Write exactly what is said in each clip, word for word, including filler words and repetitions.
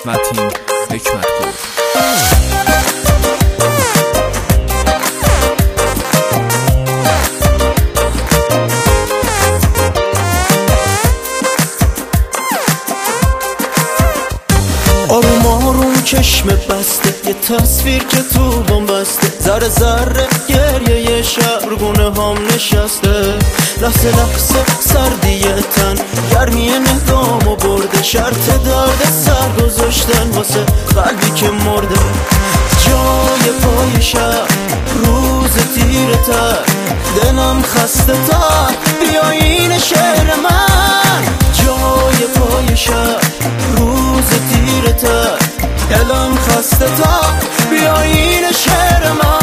متین حکمت‌پور. آروم آروم چشم بسته، یه تصویر که تو بام بسته، ذره ذره گریه یه شهرگونه هم نشسته. لحظه لحظه سردی تن، گرمی نگامو برده، شرط درد سر گذاشتن واسه قلبی که مرده. جای پای شب روز تیره تر، دلم خسته تر، بیا این شعر من. جای پای شب روز تیره تر، دلم خسته تر، بیا این شعر من.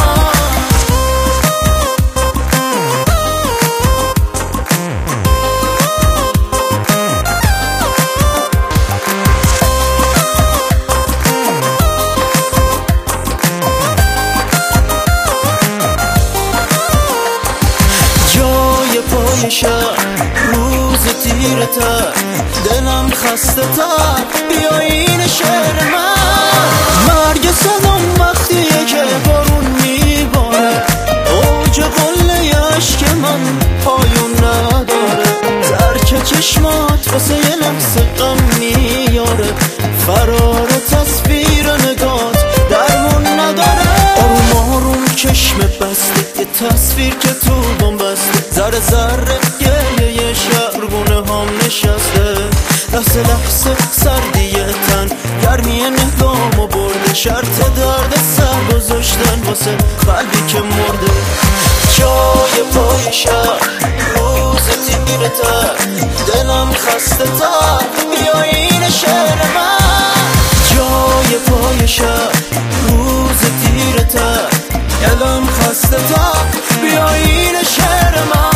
شب روز تیره تر، دلم خسته تر، بیا این شعر من. مرگ صدام وقتیه که بارون میباره، اوج قله عشق من پایون نداره. ترک چشمات واسه یه لحظه غم میاره، فرار تصویر نگات درمون نداره. آروم آروم چشم بسته، یه تصویر که تو بام بسته، ذره ذره گریه یه شهرگونه هم نشسته. لحظه لحظه سردی تن، گرمی نگامو برده، شرط درد سر گذاشتن واسه قلبی که مرده. جای پای شب روز تیره تر، دلم خسته تر، بیا این شعر من. جای پای شب روز تیره تر، دلم خسته تر، بیا این شعر من.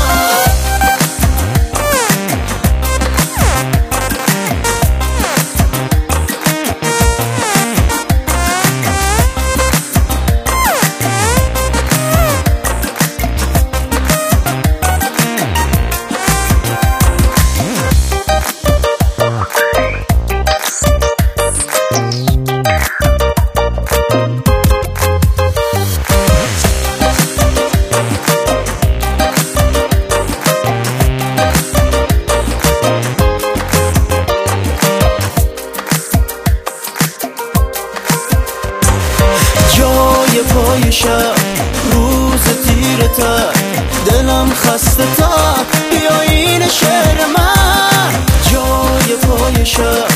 پای شب روز تیره تر، دلم خسته تر، بیا این شعر من. جای پای شب